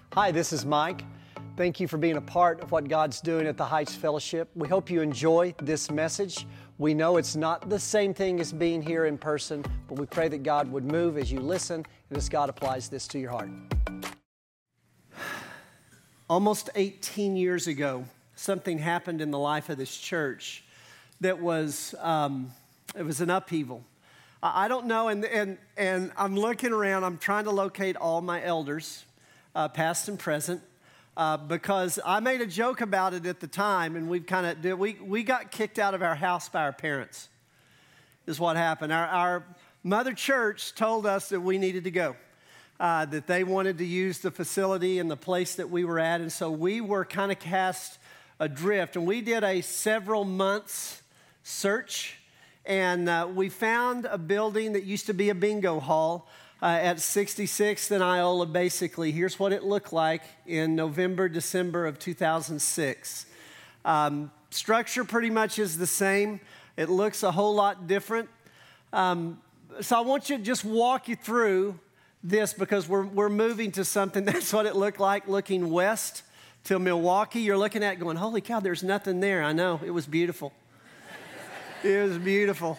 Hi, this is Mike. Thank you for being a part of what God's doing at the Heights Fellowship. We hope you enjoy this message. We know it's not the same thing as being here in person, but we pray that God would move as you listen and as God applies this to your heart. Almost 18 years ago, something happened in the life of this church that was, it was an upheaval. I don't know, and I'm looking around, I'm trying to locate all my elders, past and present, because I made a joke about it at the time, and we got kicked out of our house by our parents, is what happened. Our mother church told us that we needed to go, that they wanted to use the facility and the place that we were at, and so we were kind of cast adrift, and we did a several months search, and we found a building that used to be a bingo hall at 66th and Iola, basically. Here's what it looked like in November, December of 2006. Structure pretty much is the same. It looks a whole lot different. So I want you to just walk you through this because we're moving to something. That's what it looked like looking west to Milwaukee. You're looking at it going, holy cow, there's nothing there. I know, it was beautiful. It was beautiful.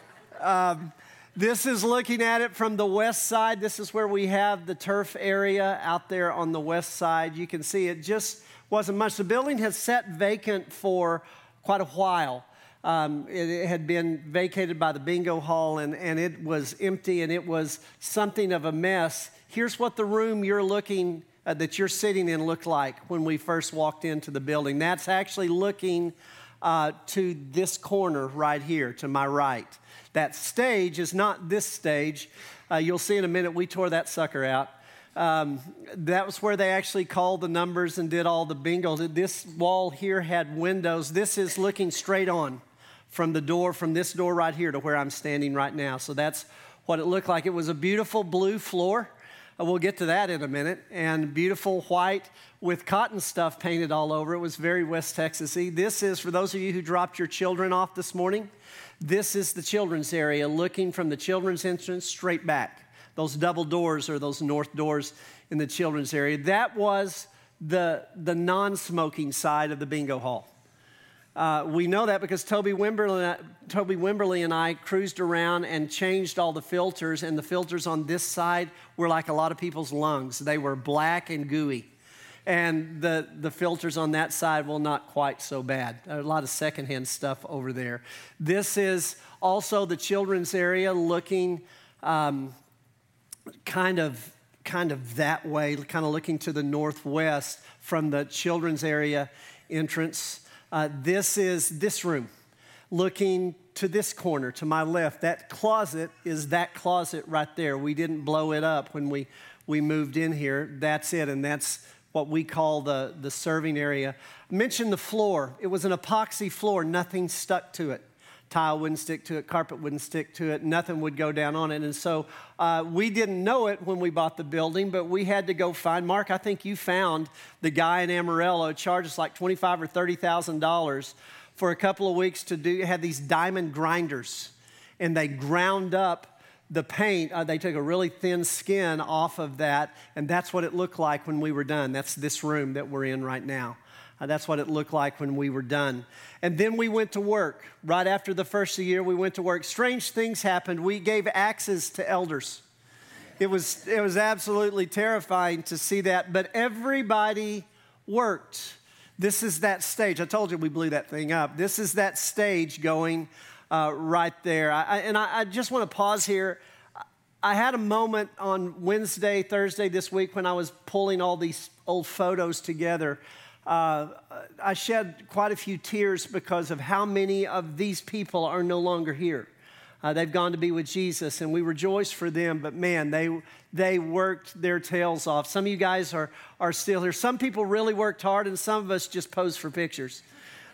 This is looking at it from the west side. This is where we have the turf area out there on the west side. You can see it just wasn't much. The building has sat vacant for quite a while. It had been vacated by the bingo hall, and it was empty, and it was something of a mess. Here's what the room you're looking that you're sitting in looked like when we first walked into the building. That's actually looking to this corner right here, to my right. That stage is not this stage. You'll see in a minute, we tore that sucker out. That was where they actually called the numbers and did all the bingos. This wall here had windows. This is looking straight on from the door, from this door right here to where I'm standing right now. So that's what it looked like. It was a beautiful blue floor. We'll get to that in a minute. And beautiful white with cotton stuff painted all over. It was very West Texas-y. This is, for those of you who dropped your children off this morning, this is the children's area, looking from the children's entrance straight back. Those double doors or those north doors in the children's area. That was the non-smoking side of the bingo hall. We know that because Toby Wimberly and I cruised around and changed all the filters, and the filters on this side were like a lot of people's lungs. They were black and gooey. And the filters on that side, well, not quite so bad. A lot of secondhand stuff over there. This is also the children's area looking kind of that way, kind of looking to the northwest from the children's area entrance. This is this room, looking to this corner, to my left. That closet is that closet right there. We didn't blow it up when we moved in here. That's it, and that's what we call the serving area. I mentioned the floor. It was an epoxy floor. Nothing stuck to it. Tile wouldn't stick to it. Carpet wouldn't stick to it. Nothing would go down on it. And so we didn't know it when we bought the building, but we had to go find. Mark, I think you found the guy in Amarillo, charged us like $25,000 or $30,000 for a couple of weeks to had these diamond grinders, and they ground up the paint. They took a really thin skin off of that, and that's what it looked like when we were done. That's this room that we're in right now. That's what it looked like when we were done. And then we went to work. Right after the first year, we went to work. Strange things happened. We gave axes to elders. It was absolutely terrifying to see that, but everybody worked. This is that stage. I told you we blew that thing up. This is that stage going right there. I just want to pause here. I had a moment on Wednesday, Thursday this week when I was pulling all these old photos together. I shed quite a few tears because of how many of these people are no longer here. They've gone to be with Jesus, and we rejoice for them. But man, they worked their tails off. Some of you guys are still here. Some people really worked hard, and some of us just posed for pictures.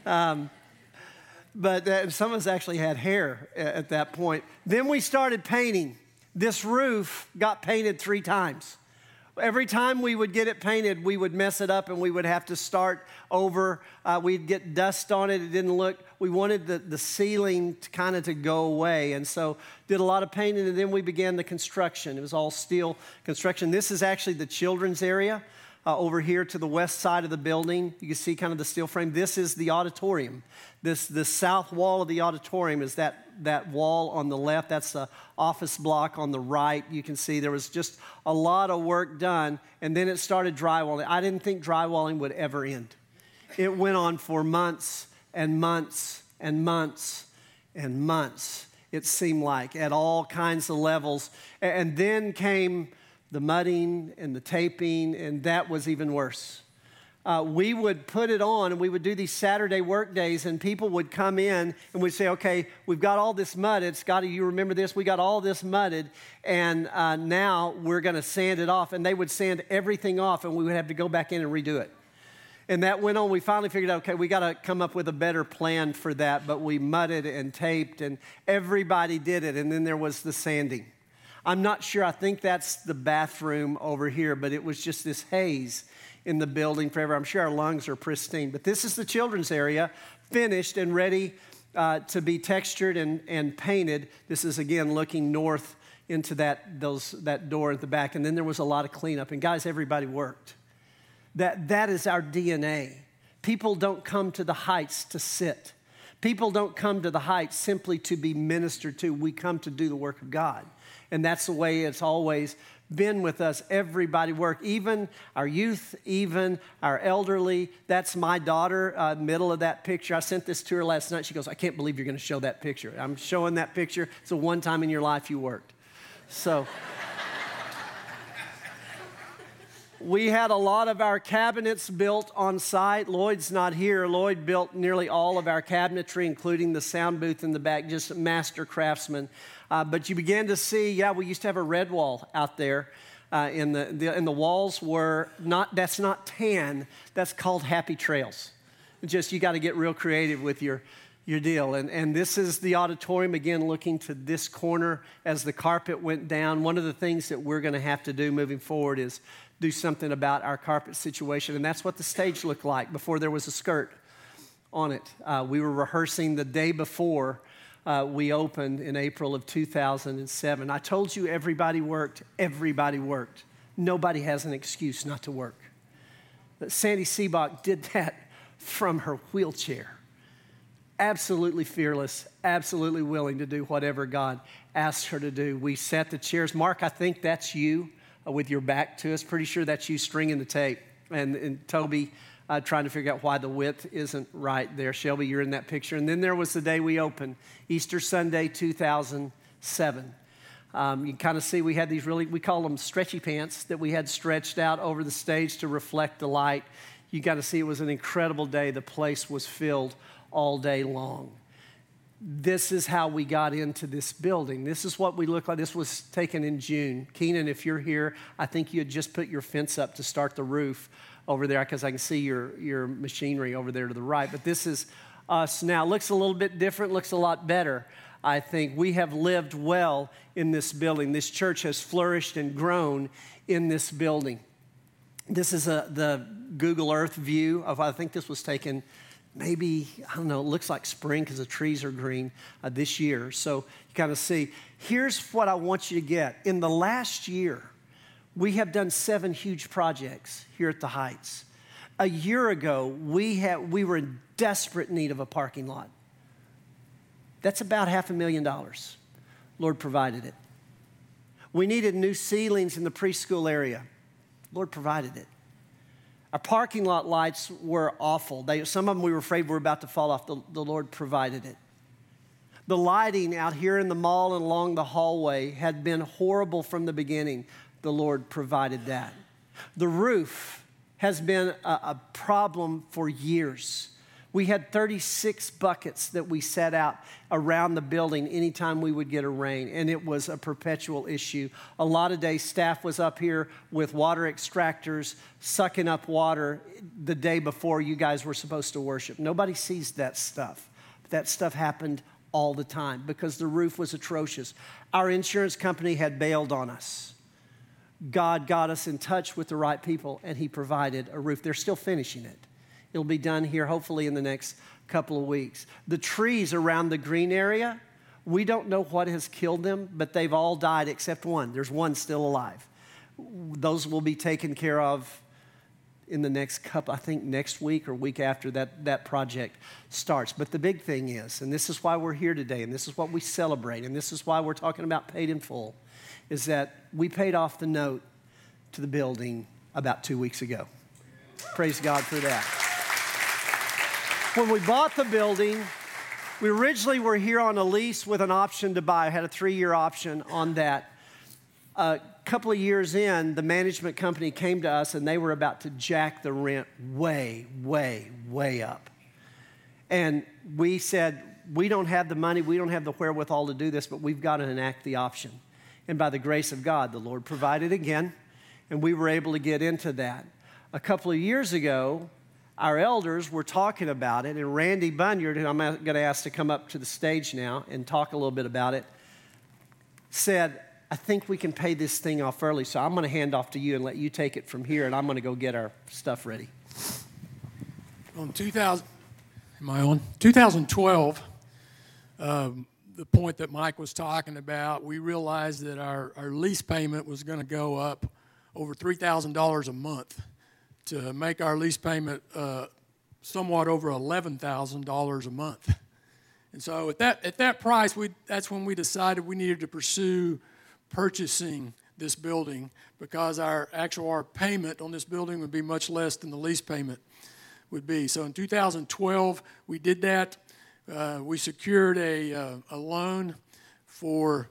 But some of us actually had hair at that point. Then we started painting. This roof got painted 3 times. Every time we would get it painted, we would mess it up and we would have to start over. We'd get dust on it. It didn't look, we wanted the ceiling to go away. And so did a lot of painting, and then we began the construction. It was all steel construction. This is actually the children's area. Over here to the west side of the building, you can see kind of the steel frame. This is the auditorium. The south wall of the auditorium is that wall on the left. That's the office block on the right. You can see there was just a lot of work done, and then it started drywalling. I didn't think drywalling would ever end. It went on for months and months and months and months, it seemed like, at all kinds of levels. And then came the mudding and the taping, and that was even worse. We would put it on, and we would do these Saturday work days, and people would come in, and we'd say, okay, we've got all this mudded. Scotty, you remember this? We got all this mudded, and now we're going to sand it off. And they would sand everything off, and we would have to go back in and redo it. And that went on. We finally figured out, okay, we got to come up with a better plan for that, but we mudded and taped, and everybody did it, and then there was the sanding. I'm not sure. I think that's the bathroom over here, but it was just this haze in the building forever. I'm sure our lungs are pristine. But this is the children's area, finished and ready to be textured and painted. This is, again, looking north into that door at the back. And then there was a lot of cleanup. And guys, everybody worked. That is our DNA. People don't come to the Heights to sit. People don't come to the Heights simply to be ministered to. We come to do the work of God. And that's the way it's always been with us. Everybody worked, even our youth, even our elderly. That's my daughter, middle of that picture. I sent this to her last night. She goes, I can't believe you're going to show that picture. I'm showing that picture. It's the one time in your life you worked. So we had a lot of our cabinets built on site. Lloyd's not here. Lloyd built nearly all of our cabinetry, including the sound booth in the back, just master craftsman. But you began to see, we used to have a red wall out there, and the walls were not, that's not tan, that's called Happy Trails. Just, you got to get real creative with your deal. And this is the auditorium, again, looking to this corner as the carpet went down. One of the things that we're going to have to do moving forward is do something about our carpet situation, and that's what the stage looked like before there was a skirt on it. We were rehearsing the day before we opened in April of 2007. I told you everybody worked. Everybody worked. Nobody has an excuse not to work. But Sandy Seabach did that from her wheelchair. Absolutely fearless, absolutely willing to do whatever God asked her to do. We set the chairs. Mark, I think that's you with your back to us. Pretty sure that's you stringing the tape. And Toby trying to figure out why the width isn't right there. Shelby, you're in that picture. And then there was the day we opened, Easter Sunday, 2007. You can kind of see we had these we call them stretchy pants that we had stretched out over the stage to reflect the light. You got to see it was an incredible day. The place was filled all day long. This is how we got into this building. This is what we look like. This was taken in June. Keenan, if you're here, I think you had just put your fence up to start the roof over there, because I can see your machinery over there to the right. But this is us now. Looks a little bit different, looks a lot better. I think we have lived well in this building. This church has flourished and grown in this building. This is the Google Earth view of, I think this was taken maybe, I don't know, it looks like spring because the trees are green this year. So you kind of see. Here's what I want you to get. In the last year, we have done 7 huge projects here at the Heights. A year ago, we were in desperate need of a parking lot. That's about $500,000. Lord provided it. We needed new ceilings in the preschool area. Lord provided it. Our parking lot lights were awful. Some of them we were afraid were about to fall off. The Lord provided it. The lighting out here in the mall and along the hallway had been horrible from the beginning. The Lord provided that. The roof has been a problem for years. We had 36 buckets that we set out around the building anytime we would get a rain, and it was a perpetual issue. A lot of days, staff was up here with water extractors, sucking up water the day before you guys were supposed to worship. Nobody sees that stuff. That stuff happened all the time because the roof was atrocious. Our insurance company had bailed on us. God got us in touch with the right people, and he provided a roof. They're still finishing it. It'll be done here hopefully in the next couple of weeks. The trees around the green area, we don't know what has killed them, but they've all died except one. There's one still alive. Those will be taken care of in the next couple, I think next week or week after that project starts. But the big thing is, and this is why we're here today, and this is what we celebrate, and this is why we're talking about paid in full, is that we paid off the note to the building about 2 weeks ago. Praise God for that. When we bought the building, we originally were here on a lease with an option to buy. I had a 3-year option on that. A couple of years in, the management company came to us and they were about to jack the rent way, way, way up. And we said, we don't have the money, we don't have the wherewithal to do this, but we've got to enact the option. And by the grace of God, the Lord provided again, and we were able to get into that. A couple of years ago, our elders were talking about it, and Randy Bunyard, who I'm going to ask to come up to the stage now and talk a little bit about it, said, I think we can pay this thing off early, so I'm going to hand off to you and let you take it from here, and I'm going to go get our stuff ready. On 2012, the point that Mike was talking about, we realized that our lease payment was going to go up over $3,000 a month to make our lease payment somewhat over $11,000 a month. And so at that price, that's when we decided we needed to pursue purchasing this building, because our payment on this building would be much less than the lease payment would be. So in 2012, we did that. We secured a loan for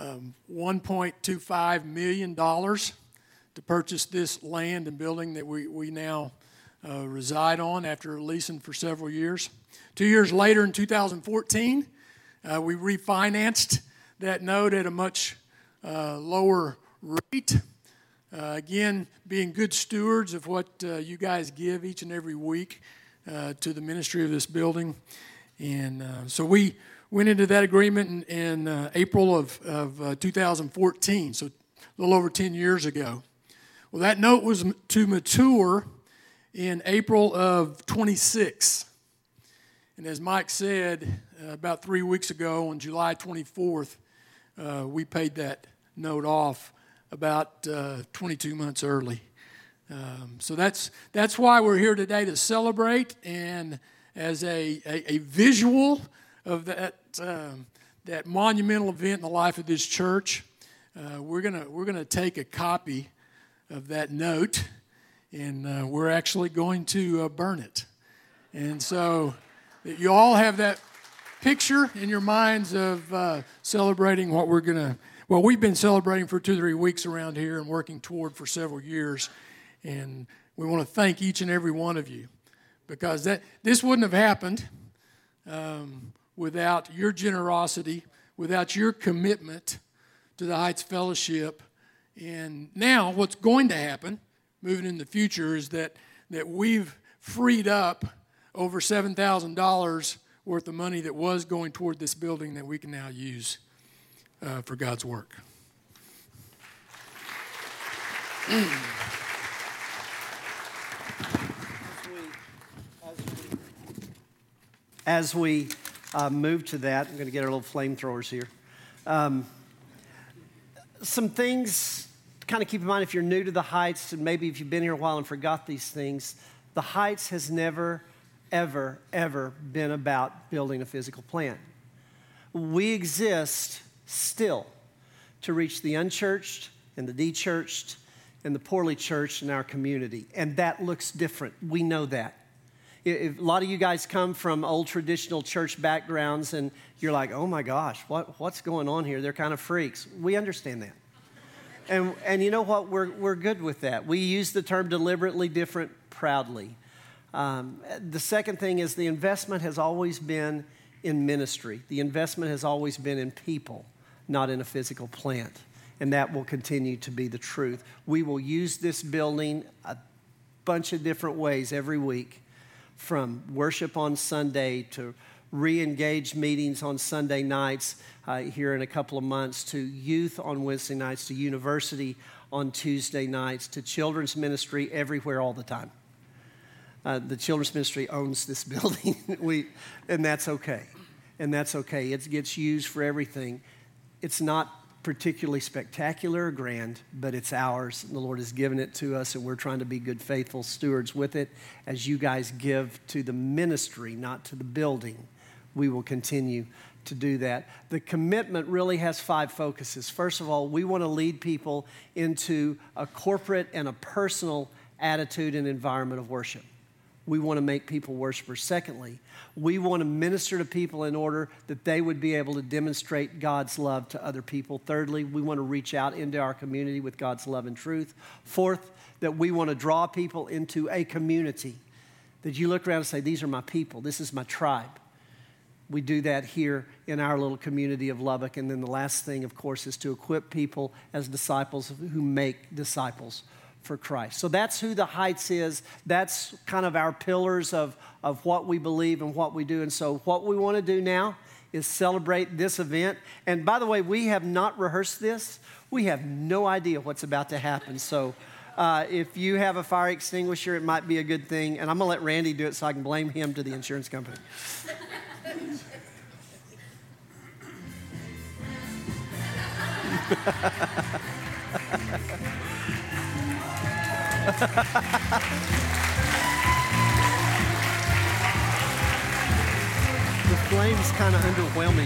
$1.25 million to purchase this land and building that we now reside on after leasing for several years. 2 years later, in 2014, we refinanced that note at a much lower rate. Again, being good stewards of what you guys give each and every week to the ministry of this building. And so we went into that agreement in April of 2014, so a little over 10 years ago. Well, that note was to mature in April of 26. And as Mike said, about 3 weeks ago on July 24th, we paid that note off about 22 months early. So that's why we're here today, to celebrate, and as a visual of that monumental event in the life of this church, we're gonna take a copy of that note, and we're actually going to burn it. And so that you all have that picture in your minds of celebrating what we've been celebrating for 2-3 weeks around here and working toward for several years. And we want to thank each and every one of you, because this wouldn't have happened without your generosity, without your commitment to the Heights Fellowship. And now what's going to happen moving in the future is that we've freed up over $7,000 worth of money that was going toward this building that we can now use for God's work. As we move to that, I'm going to get our little flamethrowers here. Some things to kind of keep in mind if you're new to the Heights, and maybe if you've been here a while and forgot these things. The Heights has never, ever, ever been about building a physical plant. We exist still to reach the unchurched and the de-churched and the poorly churched in our community. And that looks different. We know that. If a lot of you guys come from old traditional church backgrounds and you're like, oh my gosh, what's going on here? They're kind of freaks. We understand that. And you know what? We're good with that. We use the term deliberately different proudly. The second thing is the investment has always been in ministry. The investment has always been in people, not in a physical plant. And that will continue to be the truth. We will use this building a bunch of different ways every week, from worship on Sunday to re-engage meetings on Sunday nights here in a couple of months, to youth on Wednesday nights, to university on Tuesday nights, to children's ministry everywhere all the time. The children's ministry owns this building, and that's okay. And that's okay. It gets used for everything. It's not particularly spectacular or grand, but it's ours. And the Lord has given it to us, and we're trying to be good, faithful stewards with it. As you guys give to the ministry, not to the building, we will continue to do that. The commitment really has 5 focuses. First of all, we want to lead people into a corporate and a personal attitude and environment of worship. We want to make people worshipers. Secondly, we want to minister to people in order that they would be able to demonstrate God's love to other people. Thirdly, we want to reach out into our community with God's love and truth. Fourth, that we want to draw people into a community, that you look around and say, these are my people, this is my tribe. We do that here in our little community of Lubbock. And then the last thing, of course, is to equip people as disciples who make disciples for Christ. So that's who the Heights is. That's kind of our pillars of what we believe and what we do. And so what we want to do now is celebrate this event. And by the way, we have not rehearsed this. We have no idea what's about to happen. So if you have a fire extinguisher, it might be a good thing. And I'm going to let Randy do it so I can blame him to the insurance company. The flame's kind of underwhelming.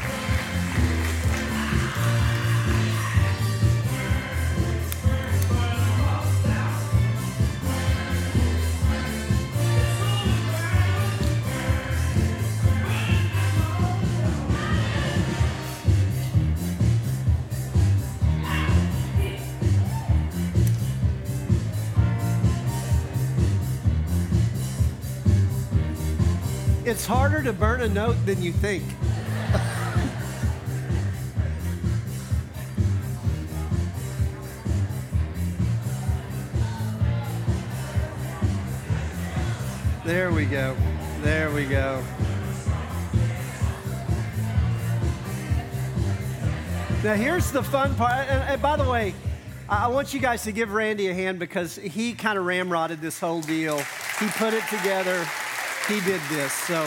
It's harder to burn a note than you think. There we go. There we go. Now here's the fun part. And by the way, I want you guys to give Randy a hand because he kind of ramrodded this whole deal. He put it together. He did this. So,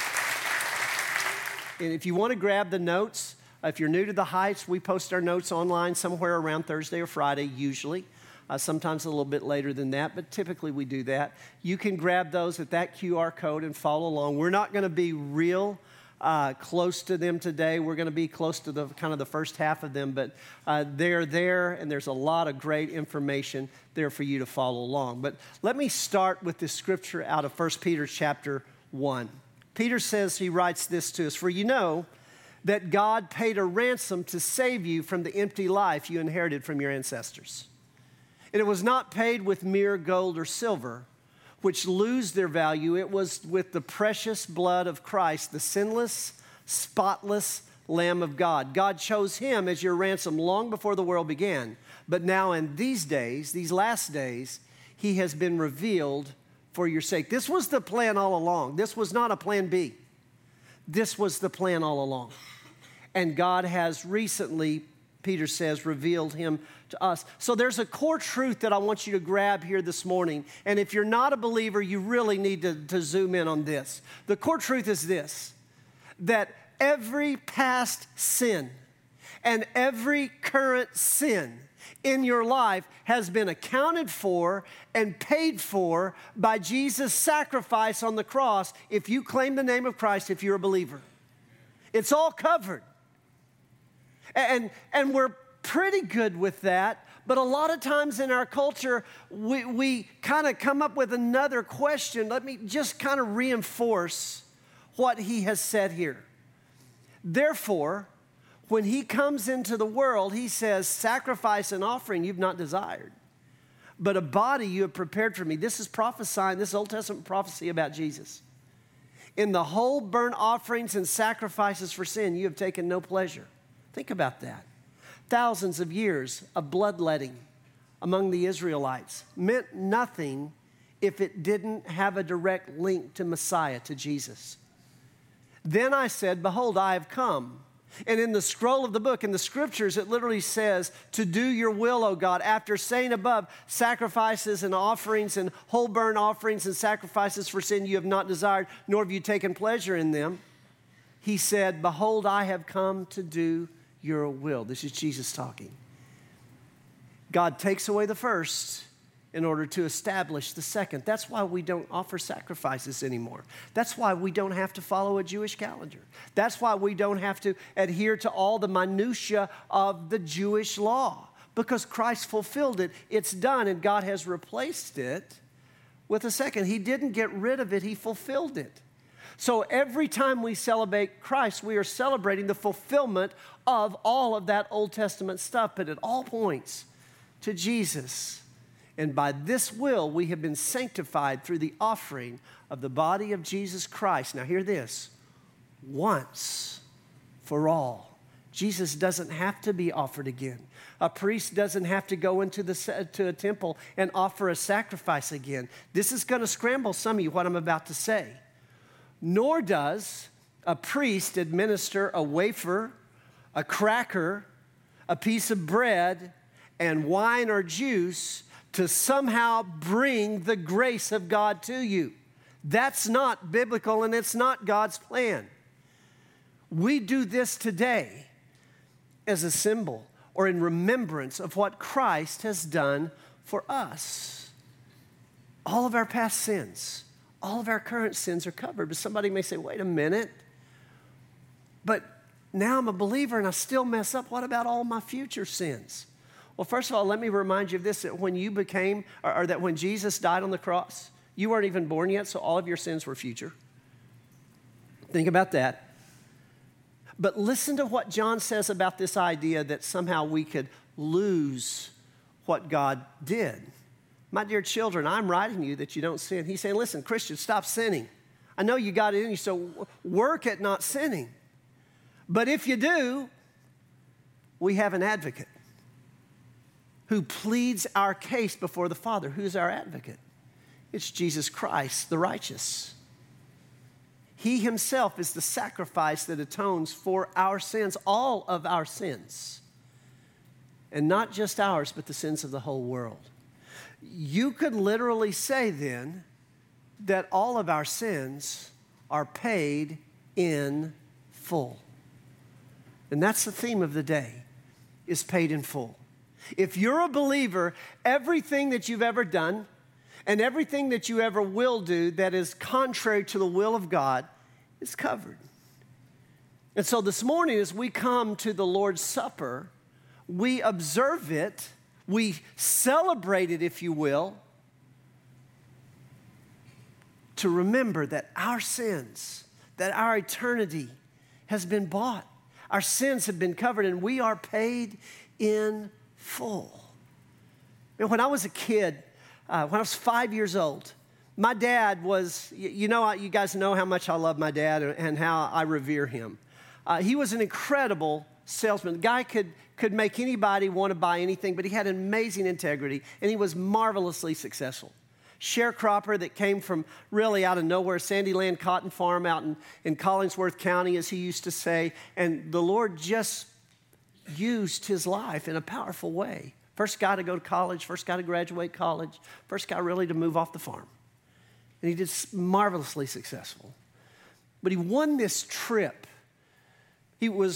and if you want to grab the notes, if you're new to the Heights, we post our notes online somewhere around Thursday or Friday, usually. Sometimes a little bit later than that, but typically we do that. You can grab those at that QR code and follow along. We're not going to be real close to them today. We're going to be close to the kind of the first half of them, but they're there, and there's a lot of great information there for you to follow along. But let me start with this scripture out of 1 Peter chapter 1. Peter says, he writes this to us, "For you know that God paid a ransom to save you from the empty life you inherited from your ancestors. And it was not paid with mere gold or silver, which lose their value. It was with the precious blood of Christ, the sinless, spotless Lamb of God. God chose him as your ransom long before the world began. But now in these days, these last days, he has been revealed for your sake." This was the plan all along. This was not a plan B. This was the plan all along. And God has recently, Peter says, revealed him to us. So there's a core truth that I want you to grab here this morning. And if you're not a believer, you really need to zoom in on this. The core truth is this, that every past sin and every current sin in your life has been accounted for and paid for by Jesus' sacrifice on the cross if you claim the name of Christ, if you're a believer. It's all covered. And we're pretty good with that, but a lot of times in our culture, we kind of come up with another question. Let me just kind of reinforce what he has said here. Therefore, when he comes into the world, he says, "Sacrifice and offering you've not desired, but a body you have prepared for me." This is prophesying, this Old Testament prophecy about Jesus. "In the whole burnt offerings and sacrifices for sin, you have taken no pleasure." Think about that. Thousands of years of bloodletting among the Israelites meant nothing if it didn't have a direct link to Messiah, to Jesus. "Then I said, behold, I have come." And in the scroll of the book, in the scriptures, it literally says, "To do your will, O God." After saying above, sacrifices and offerings and whole burnt offerings and sacrifices for sin you have not desired, nor have you taken pleasure in them. He said, "Behold, I have come to do your will. This is Jesus talking. God takes away the first in order to establish the second. That's why we don't offer sacrifices anymore. That's why we don't have to follow a Jewish calendar. That's why we don't have to adhere to all the minutia of the Jewish law, because Christ fulfilled it. It's done, and God has replaced it with a second. He didn't get rid of it, he fulfilled it. So every time we celebrate Christ, we are celebrating the fulfillment of all of that Old Testament stuff, but it all points to Jesus. And by this will, we have been sanctified through the offering of the body of Jesus Christ. Now hear this, once for all. Jesus doesn't have to be offered again. A priest doesn't have to go into to a temple and offer a sacrifice again. This is going to scramble some of you, what I'm about to say. Nor does a priest administer a wafer, a cracker, a piece of bread, and wine or juice to somehow bring the grace of God to you. That's not biblical, and it's not God's plan. We do this today as a symbol or in remembrance of what Christ has done for us. All of our past sins, all of our current sins are covered. But somebody may say, wait a minute, but now I'm a believer and I still mess up. What about all my future sins? Well, first of all, let me remind you of this, that when you became, or that when Jesus died on the cross, you weren't even born yet, so all of your sins were future. Think about that. But listen to what John says about this idea that somehow we could lose what God did. My dear children, I'm writing you that you don't sin. He's saying, listen, Christians, stop sinning. I know you got it in you, so work at not sinning. But if you do, we have an advocate who pleads our case before the Father. Who's our advocate? It's Jesus Christ, the righteous. He himself is the sacrifice that atones for our sins, all of our sins. And not just ours, but the sins of the whole world. You could literally say then that all of our sins are paid in full. And that's the theme of the day, is paid in full. If you're a believer, everything that you've ever done and everything that you ever will do that is contrary to the will of God is covered. And so this morning, as we come to the Lord's Supper, we observe it, we celebrate it, if you will, to remember that our sins, that our eternity has been bought. Our sins have been covered, and we are paid in full. And when I was a kid, when I was 5 years old, my dad was, you guys know how much I love my dad and how I revere him. He was an incredible salesman. The guy could make anybody want to buy anything, but he had amazing integrity, and he was marvelously successful. Sharecropper that came from really out of nowhere, Sandyland Cotton Farm out in Collingsworth County, as he used to say, and the Lord just used his life in a powerful way. First guy to go to college, first guy to graduate college, first guy really to move off the farm. And he did marvelously successful. But he won this trip. He we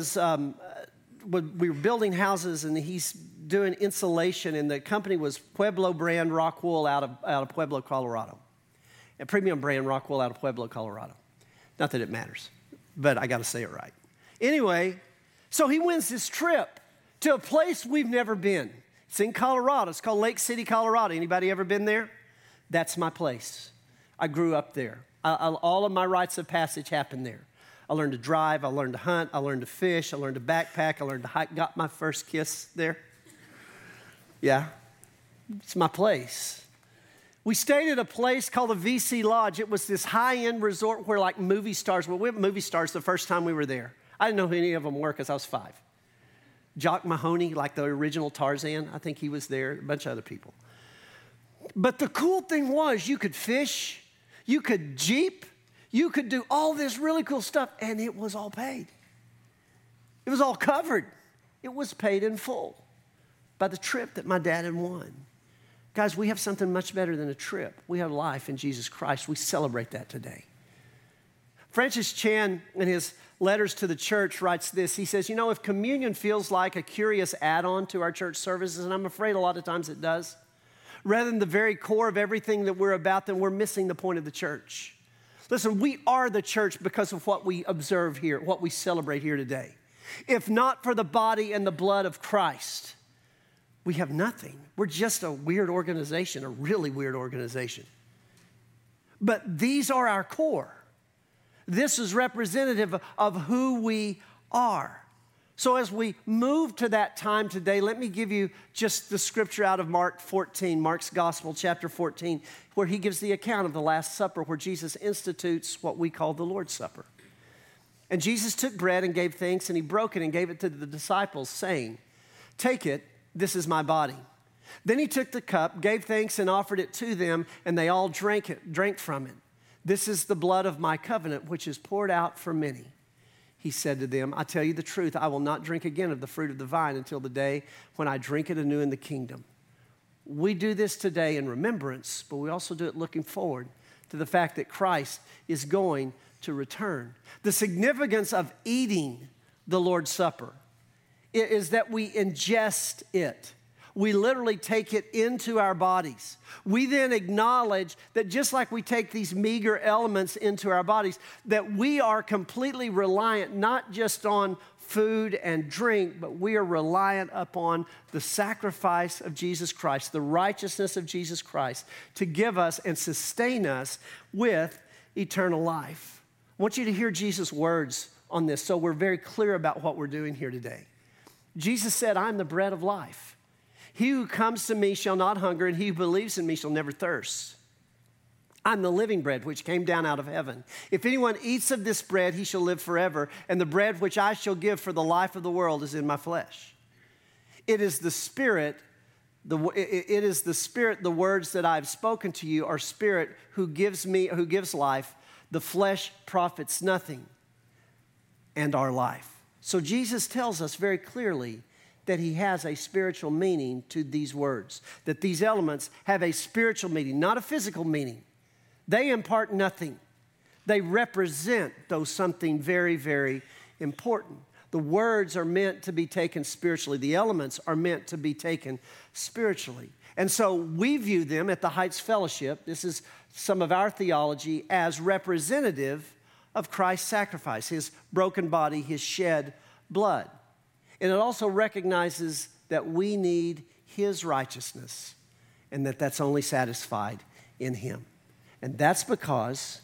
were building houses, and he's doing insulation, and the company was Pueblo brand rock wool out of Pueblo, Colorado. A premium brand rock wool out of Pueblo, Colorado. Not that it matters, but I got to say it right. Anyway, so he wins this trip to a place we've never been. It's in Colorado. It's called Lake City, Colorado. Anybody ever been there? That's my place. I grew up there. All of my rites of passage happened there. I learned to drive. I learned to hunt. I learned to fish. I learned to backpack. I learned to hike. Got my first kiss there. Yeah, it's my place. We stayed at a place called the VC Lodge. It was this high-end resort where like movie stars, well, we went movie stars the first time we were there. I didn't know who any of them were because I was 5. Jock Mahoney, like the original Tarzan, I think he was there, a bunch of other people. But the cool thing was you could fish, you could Jeep, you could do all this really cool stuff, and it was all paid. It was all covered. It was paid in full by the trip that my dad had won. Guys, we have something much better than a trip. We have life in Jesus Christ. We celebrate that today. Francis Chan, in his letters to the church, writes this. He says, if communion feels like a curious add-on to our church services, and I'm afraid a lot of times it does, rather than the very core of everything that we're about, then we're missing the point of the church. Listen, we are the church because of what we observe here, what we celebrate here today. If not for the body and the blood of Christ, we have nothing. We're just a weird organization, a really weird organization. But these are our core. This is representative of who we are. So as we move to that time today, let me give you just the scripture out of Mark 14, Mark's Gospel, chapter 14, where he gives the account of the Last Supper, where Jesus institutes what we call the Lord's Supper. And Jesus took bread and gave thanks, and he broke it and gave it to the disciples, saying, "Take it, this is my body." Then he took the cup, gave thanks, and offered it to them, and they all drank from it. "This is the blood of my covenant, which is poured out for many." He said to them, "I tell you the truth, I will not drink again of the fruit of the vine until the day when I drink it anew in the kingdom." We do this today in remembrance, but we also do it looking forward to the fact that Christ is going to return. The significance of eating the Lord's Supper is that we ingest it. We literally take it into our bodies. We then acknowledge that just like we take these meager elements into our bodies, that we are completely reliant not just on food and drink, but we are reliant upon the sacrifice of Jesus Christ, the righteousness of Jesus Christ, to give us and sustain us with eternal life. I want you to hear Jesus' words on this so we're very clear about what we're doing here today. Jesus said, "I'm the bread of life. He who comes to me shall not hunger, and he who believes in me shall never thirst. I'm the living bread which came down out of heaven. If anyone eats of this bread, he shall live forever, and the bread which I shall give for the life of the world is in my flesh." It is the Spirit, the words that I've spoken to you are Spirit who gives life. The flesh profits nothing, and our life. So Jesus tells us very clearly that he has a spiritual meaning to these words, that these elements have a spiritual meaning, not a physical meaning. They impart nothing. They represent, though, something very, very important. The words are meant to be taken spiritually. The elements are meant to be taken spiritually. And so we view them at the Heights Fellowship, this is some of our theology, as representative of Christ's sacrifice, his broken body, his shed blood. And it also recognizes that we need his righteousness and that that's only satisfied in him. And that's because,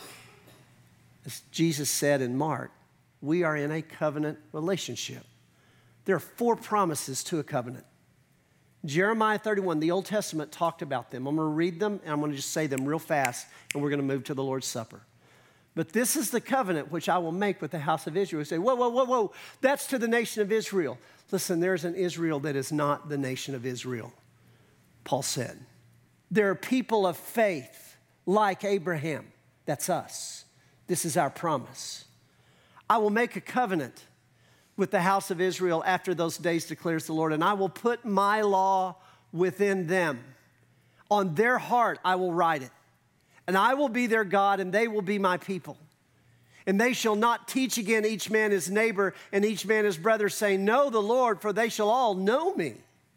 as Jesus said in Mark, we are in a covenant relationship. There are 4 promises to a covenant. Jeremiah 31, the Old Testament talked about them. I'm going to read them, and I'm going to just say them real fast, and we're going to move to the Lord's Supper. "But this is the covenant which I will make with the house of Israel." We say, whoa, that's to the nation of Israel. Listen, there's an Israel that is not the nation of Israel, Paul said. There are people of faith like Abraham. That's us. This is our promise. "I will make a covenant with the house of Israel after those days, declares the Lord, and I will put my law within them. On their heart I will write it. And I will be their God, and they will be my people. And they shall not teach again each man his neighbor and each man his brother, saying, 'Know the Lord,' for they shall all know me.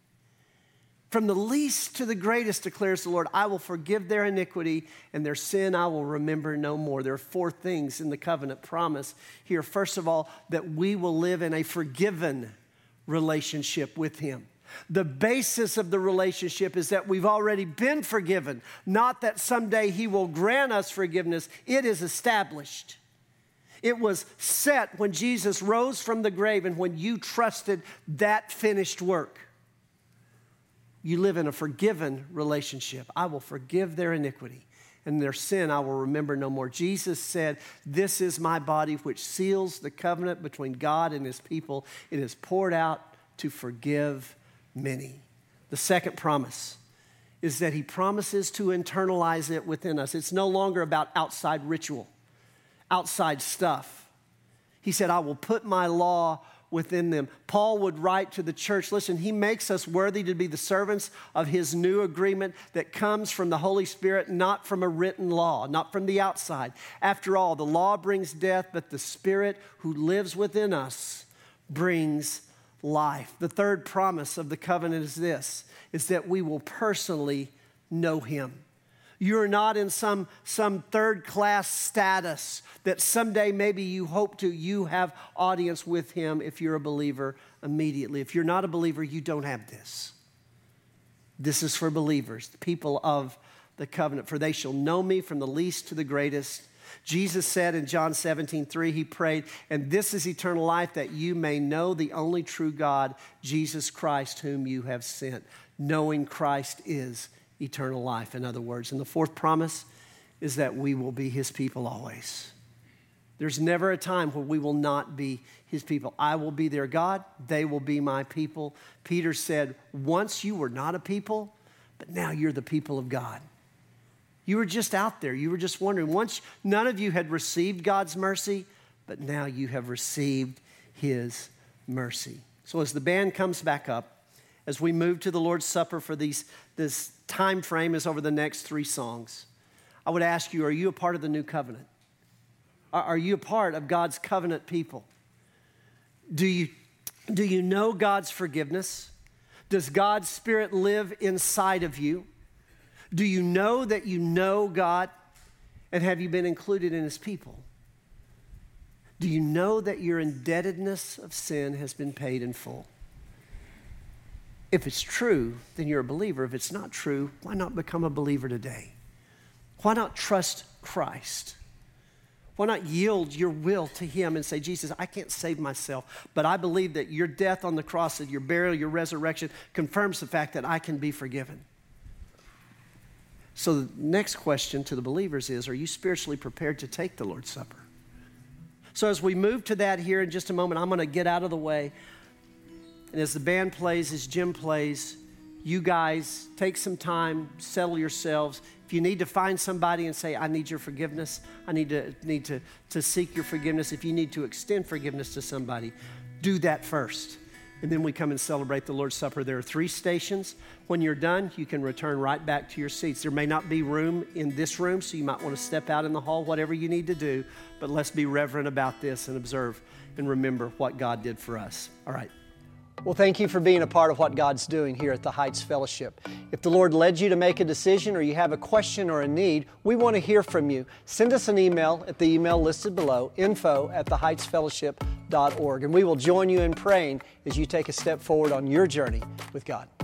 From the least to the greatest, declares the Lord, I will forgive their iniquity, and their sin I will remember no more." There are 4 things in the covenant promise here. First of all, that we will live in a forgiven relationship with him. The basis of the relationship is that we've already been forgiven, not that someday he will grant us forgiveness. It is established. It was set when Jesus rose from the grave and when you trusted that finished work. You live in a forgiven relationship. I will forgive their iniquity, and their sin I will remember no more. Jesus said, "This is my body which seals the covenant between God and his people. It is poured out to forgive many." The second promise is that he promises to internalize it within us. It's no longer about outside ritual, outside stuff. He said, "I will put my law within them. Paul would write to the church, listen, he makes us worthy to be the servants of his new agreement that comes from the Holy Spirit, not from a written law, not from the outside. After all, the law brings death, but the Spirit who lives within us brings life. The third promise of the covenant is this, is that we will personally know him. You're not in some third-class status that someday maybe you hope you have audience with him if you're a believer immediately. If you're not a believer, you don't have this. This is for believers, the people of the covenant. For they shall know me from the least to the greatest. Jesus said in John 17:3, he prayed, and this is eternal life, that you may know the only true God, Jesus Christ, whom you have sent. Knowing Christ is eternal life, in other words. And the fourth promise is that we will be his people always. There's never a time where we will not be his people. I will be their God. They will be my people. Peter said, once you were not a people, but now you're the people of God. You were just out there. You were just wondering. Once none of you had received God's mercy, but now you have received his mercy. So as the band comes back up, as we move to the Lord's Supper for this time frame is over the next 3 songs, I would ask you, are you a part of the new covenant? Are you a part of God's covenant people? Do you know God's forgiveness? Does God's Spirit live inside of you? Do you know that you know God? And have you been included in his people? Do you know that your indebtedness of sin has been paid in full? If it's true, then you're a believer. If it's not true, why not become a believer today? Why not trust Christ? Why not yield your will to him and say, Jesus, I can't save myself, but I believe that your death on the cross, that your burial, your resurrection confirms the fact that I can be forgiven. So the next question to the believers is, are you spiritually prepared to take the Lord's Supper? So as we move to that here in just a moment, I'm going to get out of the way. And as the band plays, as Jim plays, you guys take some time, settle yourselves. If you need to find somebody and say, I need your forgiveness, I need to seek your forgiveness. If you need to extend forgiveness to somebody, do that first. And then we come and celebrate the Lord's Supper. There are 3 stations. When you're done, you can return right back to your seats. There may not be room in this room, so you might want to step out in the hall, whatever you need to do. But let's be reverent about this and observe and remember what God did for us. All right. Well, thank you for being a part of what God's doing here at the Heights Fellowship. If the Lord led you to make a decision or you have a question or a need, we want to hear from you. Send us an email at the email listed below, info@theheightsfellowship.org, and we will join you in praying as you take a step forward on your journey with God.